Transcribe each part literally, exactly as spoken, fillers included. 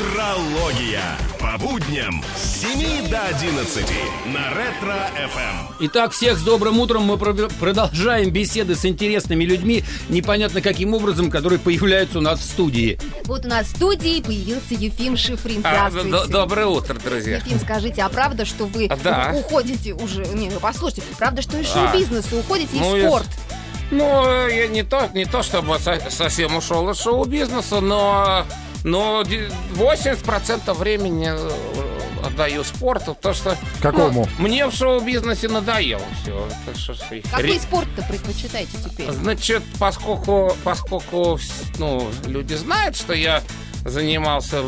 Футурология. По будням с семи до одиннадцати на Ретро-эф эм. Итак, всех с добрым утром. Мы продолжаем беседы с интересными людьми, непонятно каким образом, которые появляются у нас в студии. Вот у нас в студии появился Ефим Шифрин. Здравствуйте. А, доброе утро, друзья. Ефим, скажите, а правда, что вы да. уходите уже... Не, ну послушайте, правда, что из шоу-бизнеса уходите ну, и в спорт? Я... Ну, я не то, не то чтобы совсем ушел из шоу-бизнеса, но... Но восемьдесят процентов времени отдаю спорту, потому что... Какому? Ну, мне в шоу-бизнесе надоело все. Какой спорт-то предпочитаете теперь? Значит, поскольку, поскольку ну, люди знают, что я занимался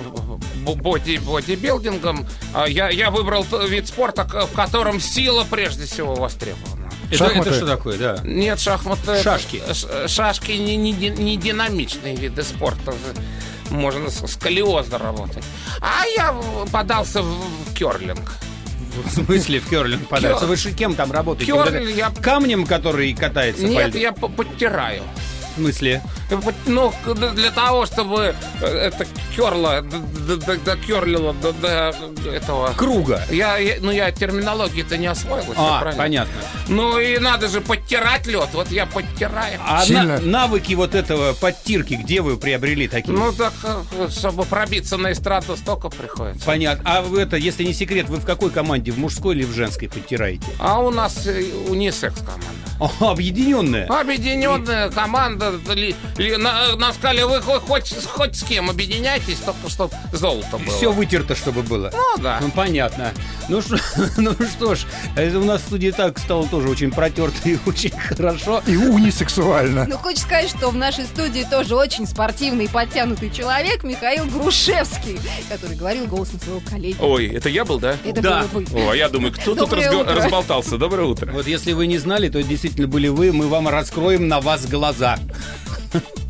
боди, бодибилдингом, я, я выбрал вид спорта, в котором сила прежде всего востребована. Это, это что такое, да? Нет, шахматы. Шашки. Шашки не, не, не динамичные виды спорта. Можно с сколиозом работать. А я подался в керлинг. В смысле в керлинг податься? Кер... Вы же кем там работаете? Керлинг я... Камнем, который катается? Нет, я подтираю. В смысле? Ну, для того, чтобы это керло докерлило до, до этого... Круга. Я, я, ну, я терминологию-то не освоил. А, понятно. Ну, и надо же подтирать лед. Вот я подтираю. А на, навыки вот этого подтирки, где вы приобрели такие? Ну, так, чтобы пробиться на эстраду, столько приходится. Понятно. А вы это, если не секрет, вы в какой команде? В мужской или в женской подтираете? А у нас унисекс команда. О, объединенная? Объединенная команда. Ли, ли, на, на скале вы хоть, хоть, хоть с кем объединяйтесь, только чтобы золото было. Все вытерто, чтобы было. Ну, да. Ну, понятно. Ну, что, ну что ж, это у нас в студии так стало тоже очень протерто и очень хорошо. И унисексуально. Ну, хочешь сказать, что в нашей студии тоже очень спортивный и подтянутый человек Михаил Грушевский, который говорил голосом своего коллеги. Ой, это я был, да? Это да. было вы. О, а я думаю, кто тут разго... разболтался? Доброе утро. Вот если вы не знали, то действительно были вы. Мы вам раскроем на вас глаза.